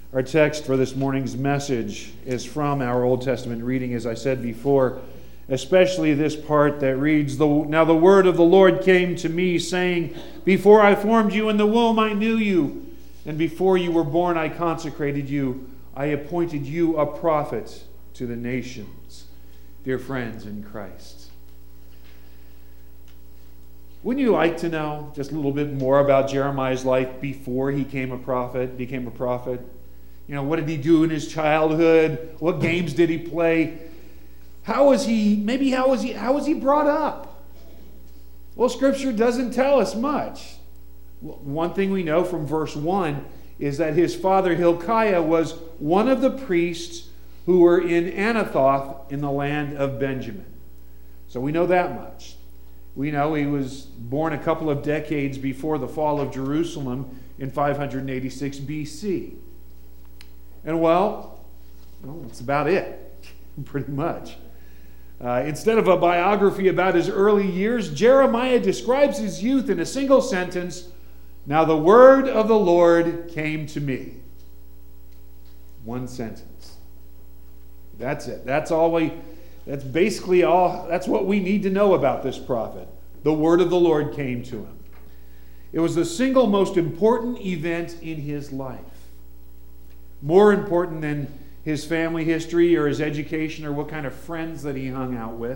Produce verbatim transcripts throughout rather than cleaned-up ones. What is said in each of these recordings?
Our text for this morning's message is from our Old Testament reading, as I said before, especially this part that reads, "Now the word of the Lord came to me, saying, Before I formed you in the womb, I knew you, and before you were born, I consecrated you. I appointed you a prophet to the nations." Dear friends in Christ, wouldn't you like to know just a little bit more about Jeremiah's life before he became a prophet, became a prophet? You know, what did he do in his childhood? What games did he play? How was he, maybe how was he, how was he brought up? Well, Scripture doesn't tell us much. One thing we know from verse one is that his father Hilkiah was one of the priests who were in Anathoth in the land of Benjamin. So we know that much. We know he was born a couple of decades before the fall of Jerusalem in five eighty-six B C. And well, well, that's about it, pretty much. Uh, instead of a biography about his early years, Jeremiah describes his youth in a single sentence: "Now the word of the Lord came to me." One sentence. That's it. That's all we, that's basically all, that's what we need to know about this prophet. The word of the Lord came to him. It was the single most important event in his life. More important than his family history or his education or what kind of friends that he hung out with.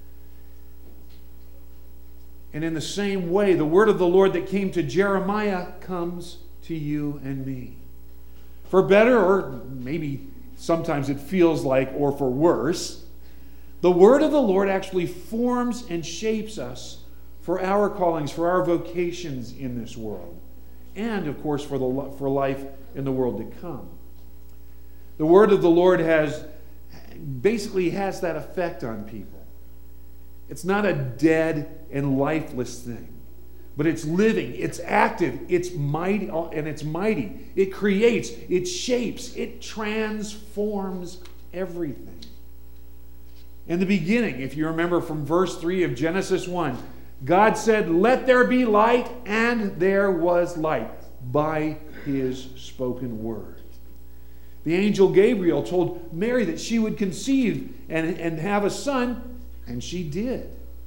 And in the same way, the word of the Lord that came to Jeremiah comes to you and me. For better, or maybe sometimes it feels like, or for worse, the word of the Lord actually forms and shapes us for our callings, for our vocations in this world, and of course for the for life in the world to come. The word of the Lord has basically has that effect on people. It's not a dead and lifeless thing, but it's living, it's active, it's mighty, and it's mighty. It creates, it shapes, it transforms everything. In the beginning, if you remember from verse three of Genesis one, God said, "Let there be light," and there was light by his spoken word. The angel Gabriel told Mary that she would conceive and, and have a son, and she did.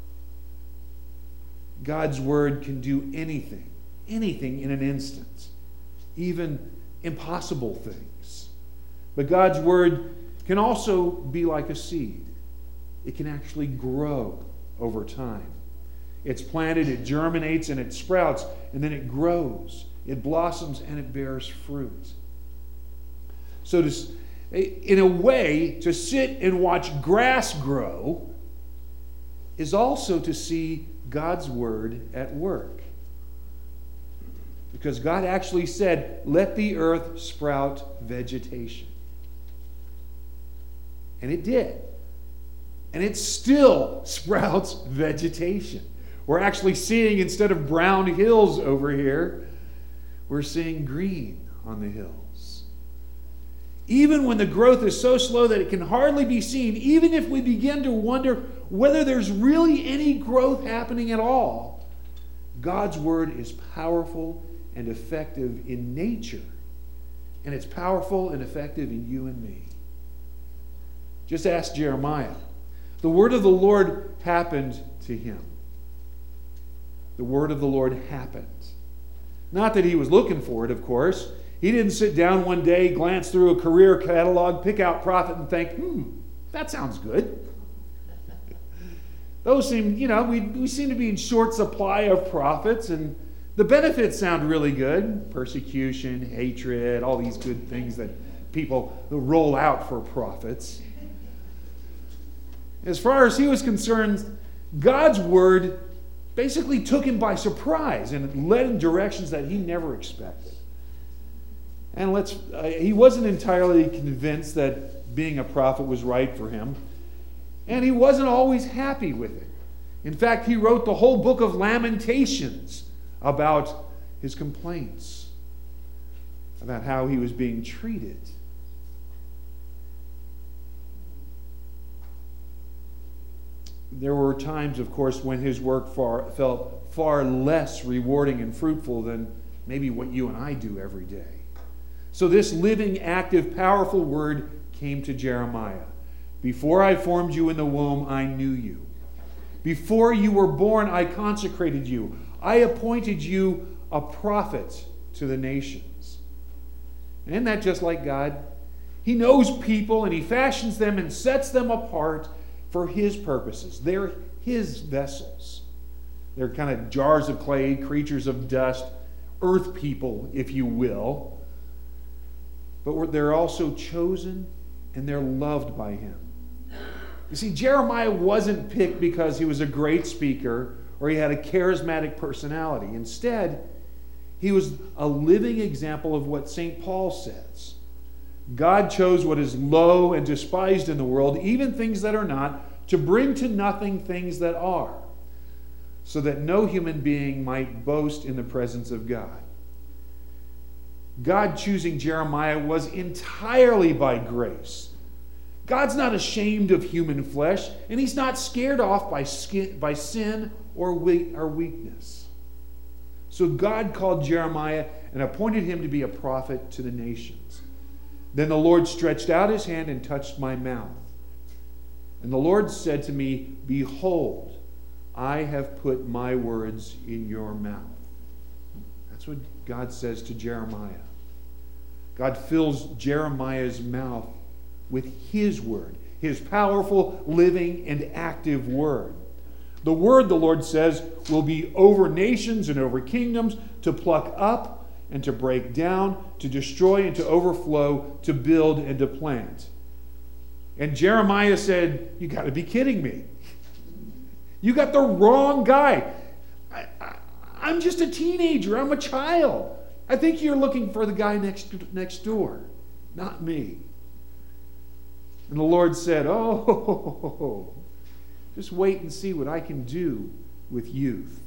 God's word can do anything, anything in an instant, even impossible things. But God's word can also be like a seed. It can actually grow over time. It's planted, it germinates, and it sprouts, and then it grows, it blossoms, and it bears fruit. So to, in a way, to sit and watch grass grow is also to see God's word at work. Because God actually said, "Let the earth sprout vegetation." And it did. And it still sprouts vegetation. We're actually seeing, instead of brown hills over here, we're seeing green on the hills. Even when the growth is so slow that it can hardly be seen, even if we begin to wonder whether there's really any growth happening at all, God's word is powerful and effective in nature, and it's powerful and effective in you and me. Just ask Jeremiah. The word of the Lord happened to him. The word of the Lord happened. Not that he was looking for it, of course. He didn't sit down one day, glance through a career catalog, pick out prophet, and think, hmm, that sounds good. Those seem, you know, we, we seem to be in short supply of prophets, and the benefits sound really good. Persecution, hatred, all these good things that people roll out for prophets. As far as he was concerned, God's word basically took him by surprise and led in directions that he never expected. And let's, uh, he wasn't entirely convinced that being a prophet was right for him. And he wasn't always happy with it. In fact, he wrote the whole book of Lamentations about his complaints, about how he was being treated. There were times, of course, when his work far, felt far less rewarding and fruitful than maybe what you and I do every day. So this living, active, powerful word came to Jeremiah. Before I formed you in the womb, I knew you. Before you were born, I consecrated you. I appointed you a prophet to the nations. And isn't that just like God? He knows people and he fashions them and sets them apart for his purposes. They're his vessels. They're kind of jars of clay, creatures of dust, earth people, if you will. But they're also chosen and they're loved by him. You see, Jeremiah wasn't picked because he was a great speaker or he had a charismatic personality. Instead, he was a living example of what Saint Paul says. God chose what is low and despised in the world, even things that are not, to bring to nothing things that are, so that no human being might boast in the presence of God. God choosing Jeremiah was entirely by grace. God's not ashamed of human flesh, and he's not scared off by, skin, by sin or weakness. So God called Jeremiah and appointed him to be a prophet to the nations. Then the Lord stretched out his hand and touched my mouth. And the Lord said to me, Behold, I have put my words in your mouth. That's what God says to Jeremiah. God fills Jeremiah's mouth with his word, his powerful, living, and active word. The word, the Lord says, will be over nations and over kingdoms, to pluck up and to break down, to destroy and to overflow, to build and to plant. And Jeremiah said, you got to be kidding me. You got the wrong guy. I, I, I'm just a teenager. I'm a child. I think you're looking for the guy next, next door, not me. And the Lord said, oh, just wait and see what I can do with youth,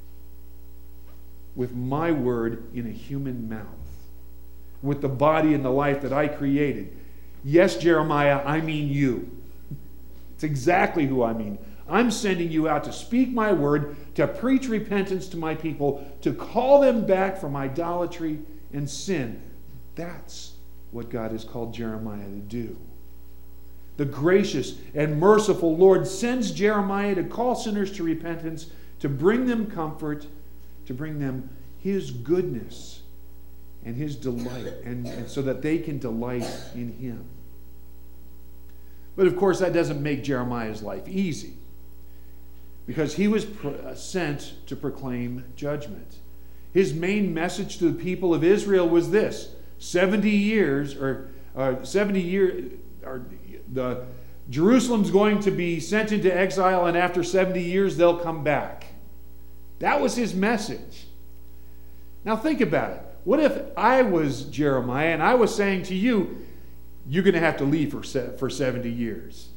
with my word in a human mouth, with the body and the life that I created. Yes, Jeremiah, I mean you. It's exactly who I mean. I'm sending you out to speak my word, to preach repentance to my people, to call them back from idolatry and sin. That's what God has called Jeremiah to do. The gracious and merciful Lord sends Jeremiah to call sinners to repentance, to bring them comfort, to bring them his goodness and his delight, and, and so that they can delight in him. But of course, that doesn't make Jeremiah's life easy, because he was pro- sent to proclaim judgment. His main message to the people of Israel was this: seventy years, or uh, seventy years, or the Jerusalem's going to be sent into exile, and after seventy years they'll come back. That was his message. Now think about it. What if I was Jeremiah and I was saying to you, you're going to have to leave for for seventy years.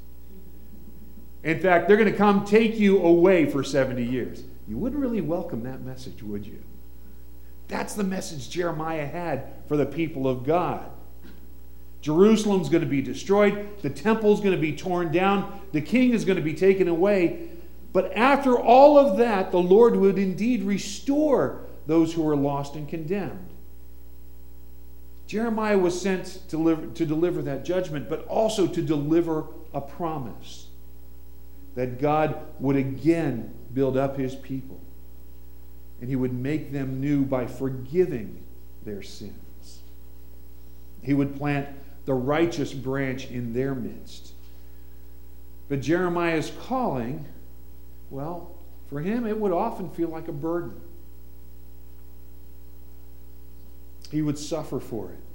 In fact, they're going to come take you away for seventy years. You wouldn't really welcome that message, would you? That's the message Jeremiah had for the people of God. Jerusalem's going to be destroyed. The temple's going to be torn down. The king is going to be taken away. But after all of that, the Lord would indeed restore those who were lost and condemned. Jeremiah was sent to deliver, to deliver that judgment, but also to deliver a promise that God would again build up his people, and he would make them new by forgiving their sins. He would plant the righteous branch in their midst. But Jeremiah's calling, well, for him it would often feel like a burden. He would suffer for it.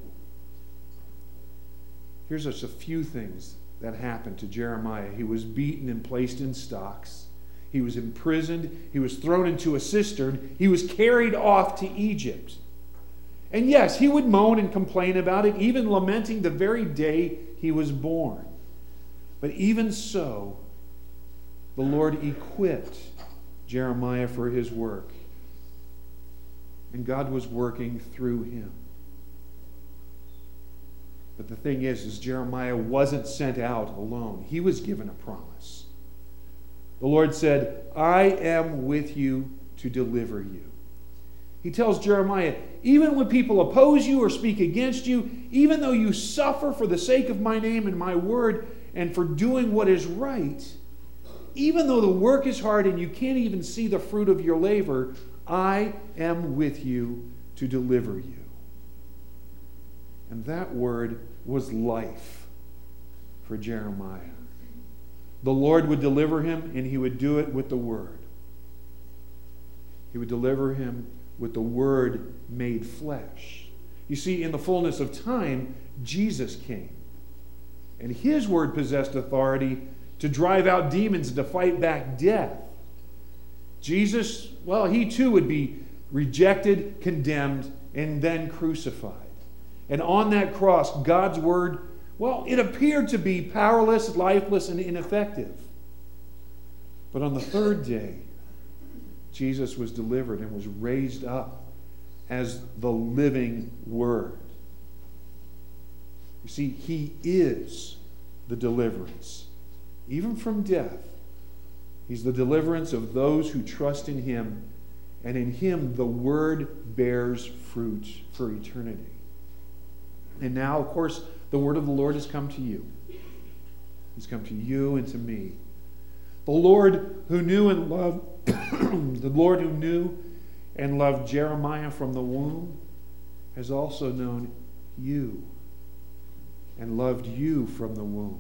Here's just a few things that happened to Jeremiah. He was beaten and placed in stocks. He was imprisoned. He was thrown into a cistern. He was carried off to Egypt. And yes, he would moan and complain about it, even lamenting the very day he was born. But even so, the Lord equipped Jeremiah for his work. And God was working through him. But the thing is, is Jeremiah wasn't sent out alone. He was given a promise. The Lord said, I am with you to deliver you. He tells Jeremiah, even when people oppose you or speak against you, even though you suffer for the sake of my name and my word and for doing what is right, even though the work is hard and you can't even see the fruit of your labor, I am with you to deliver you. And that word was life for Jeremiah. The Lord would deliver him, and he would do it with the word. He would deliver him with the word made flesh. You see, in the fullness of time, Jesus came. And his word possessed authority to drive out demons and to fight back death. Jesus, well, he too would be rejected, condemned, and then crucified. And on that cross, God's word, well, it appeared to be powerless, lifeless, and ineffective. But on the third day, Jesus was delivered and was raised up as the living word. You see, he is the deliverance, even from death. He's the deliverance of those who trust in him, and in him the word bears fruit for eternity. And now, of course, the word of the Lord has come to you. He's come to you and to me. The Lord who knew and loved the Lord who knew and loved Jeremiah from the womb has also known you and loved you from the womb.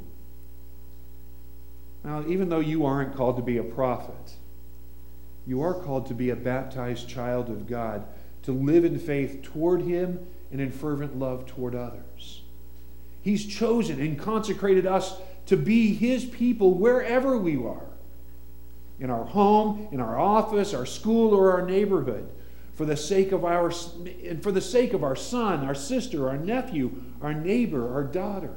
Now, even though you aren't called to be a prophet, you are called to be a baptized child of God, to live in faith toward him and in fervent love toward others. He's chosen and consecrated us to be his people wherever we are. In our home, in our office, our school, or our neighborhood, for the sake of our and for the sake of our son, our sister, our nephew, our neighbor, our daughter.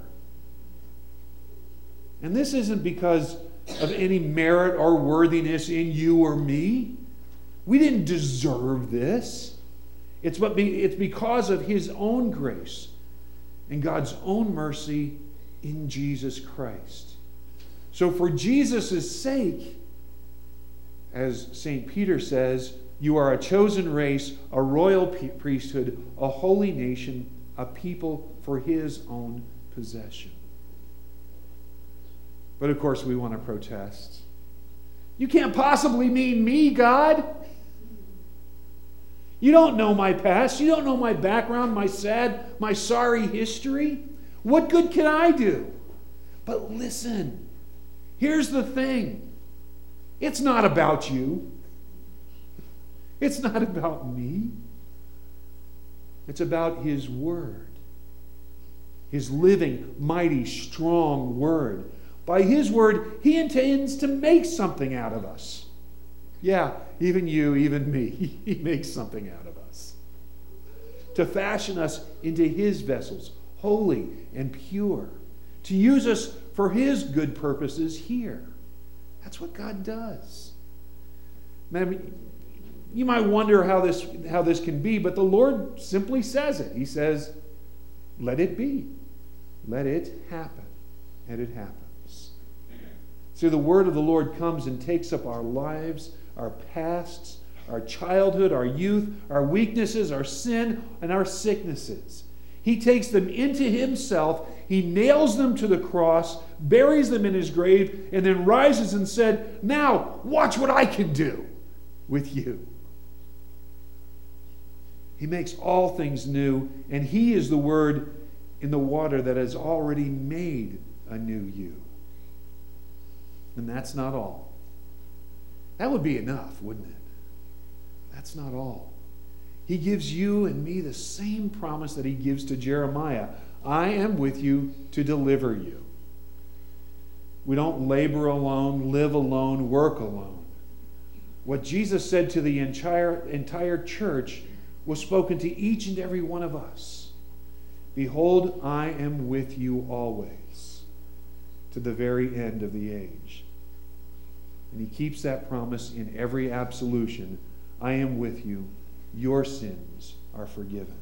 And this isn't because of any merit or worthiness in you or me. We didn't deserve this. It's but be, it's because of his own grace and God's own mercy in Jesus Christ. So for Jesus' sake, as Saint Peter says, you are a chosen race, a royal priesthood, a holy nation, a people for his own possession. But of course we want to protest. You can't possibly mean me, God. You don't know my past. You don't know my background, my sad, my sorry history. What good can I do? But listen, here's the thing. It's not about you. It's not about me. It's about his word. His living, mighty, strong word. By his word, he intends to make something out of us. Yeah, even you, even me. He makes something out of us. To fashion us into his vessels, holy and pure. To use us for his good purposes here. That's what God does. Now, you might wonder how this, how this can be, but the Lord simply says it. He says, let it be. Let it happen. And it happens. See, the word of the Lord comes and takes up our lives, our pasts, our childhood, our youth, our weaknesses, our sin, and our sicknesses. He takes them into himself. He nails them to the cross, buries them in his grave, and then rises and said, now, watch what I can do with you. He makes all things new, and he is the word in the water that has already made a new you. And that's not all. That would be enough, wouldn't it? That's not all. He gives you and me the same promise that he gives to Jeremiah. I am with you to deliver you. We don't labor alone, live alone, work alone. What Jesus said to the entire, entire church was spoken to each and every one of us. Behold, I am with you always, to the very end of the age. And he keeps that promise in every absolution. I am with you. Your sins are forgiven.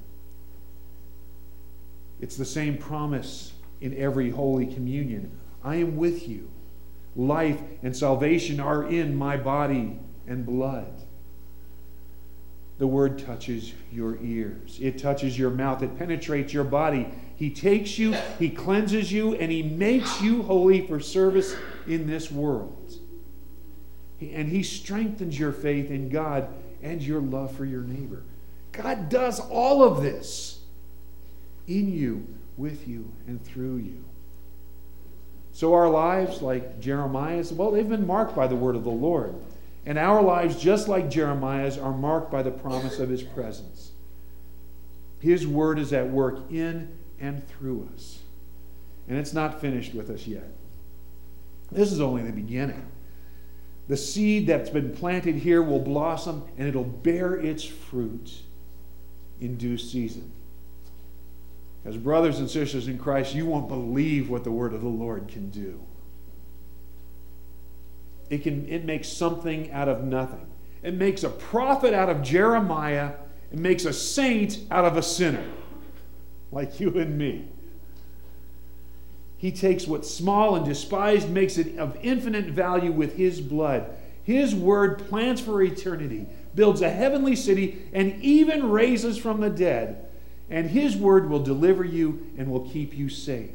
It's the same promise in every Holy Communion. I am with you. Life and salvation are in my body and blood. the word touches your ears. It touches your mouth. It penetrates your body. He takes you, he cleanses you, and he makes you holy for service in this world. And he strengthens your faith in God and your love for your neighbor. God does all of this in you, with you, and through you. So our lives, like Jeremiah's, well, they've been marked by the word of the Lord. And our lives, just like Jeremiah's, are marked by the promise of his presence. His word is at work in and through us. And it's not finished with us yet. This is only the beginning. The seed that's been planted here will blossom, and it'll bear its fruit in due season. As brothers and sisters in Christ, you won't believe what the word of the Lord can do. It can, it makes something out of nothing. It makes a prophet out of Jeremiah. It makes a saint out of a sinner, like you and me. He takes what's small and despised, makes it of infinite value with his blood. His word plans for eternity, builds a heavenly city, and even raises from the dead. And his word will deliver you and will keep you safe.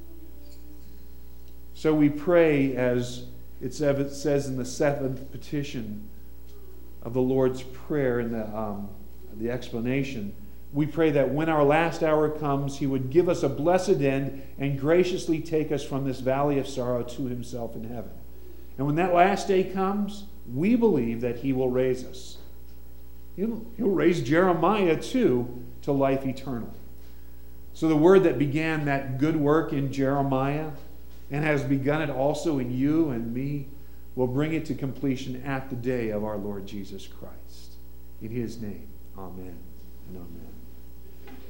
So we pray, as it says in the seventh petition of the Lord's Prayer, in the, um, the explanation, we pray that when our last hour comes, he would give us a blessed end and graciously take us from this valley of sorrow to himself in heaven. And when that last day comes, we believe that he will raise us. He'll, he'll raise Jeremiah too to life eternal. So the word that began that good work in Jeremiah and has begun it also in you and me will bring it to completion at the day of our Lord Jesus Christ. In his name, amen and amen.